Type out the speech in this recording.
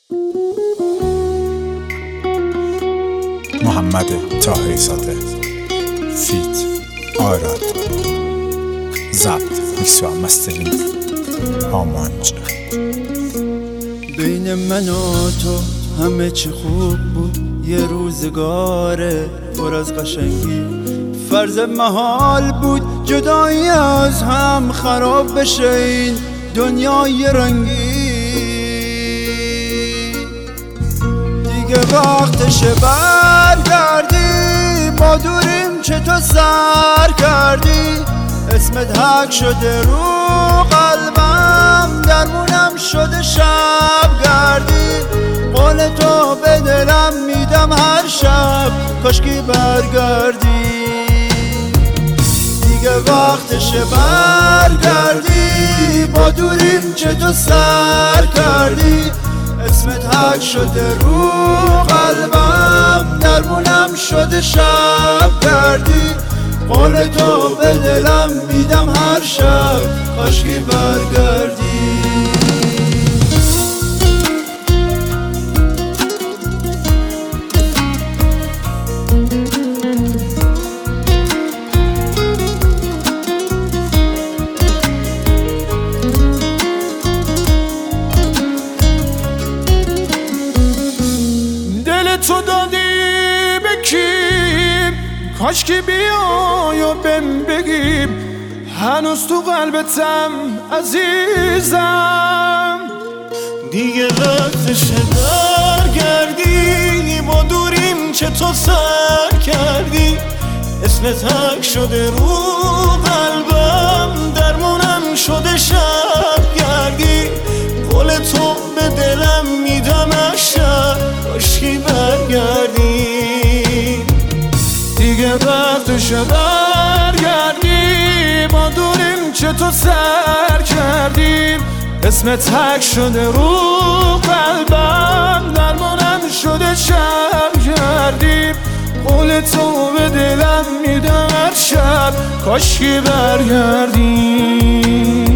محمد طاهری زاده، فیت آراد، ضبط میکس و مسترینگ آمانجا. بین من و تو همه چی خوب بود، یه روزگاره پر از قشنگی. فرض محال بود جدایی از هم خراب بشه این دنیای رنگی. دیگه وقتشه برگردی، ما دوریم چه تو سر کردی. اسمت حک شده رو قلبم، درمونم شده شب گردی. قول تو به دلم میدم هر شب، کاشکی برگردی. دیگه وقتشه برگردی، با دوریم چه تو سر کردی. اسمت حک شده رو قلبم، درمونم شده شب گردی. قول تو به دلم میدم هر شب، کاشکی برگردی. دل تو دادی به کی؟ کاشکی بیای و بهم بگیم، هنوز تو قلبتم عزیزم. دیگه وقتشه برگردی، ما دوریم چه تو سر کردی. اسمت حک شده رو قلبم، درمونم شده شب گردی. قول تو به دلم میدم هر شب، کاشکی برگردی. دیگه وقتشه برگردی، ما دوریم چه تو سر کردیم. اسمت حک شده رو قلبم، درمانم شده شب گردیم. قول تو به دلم میدم هر شب، کاشکی برگردی.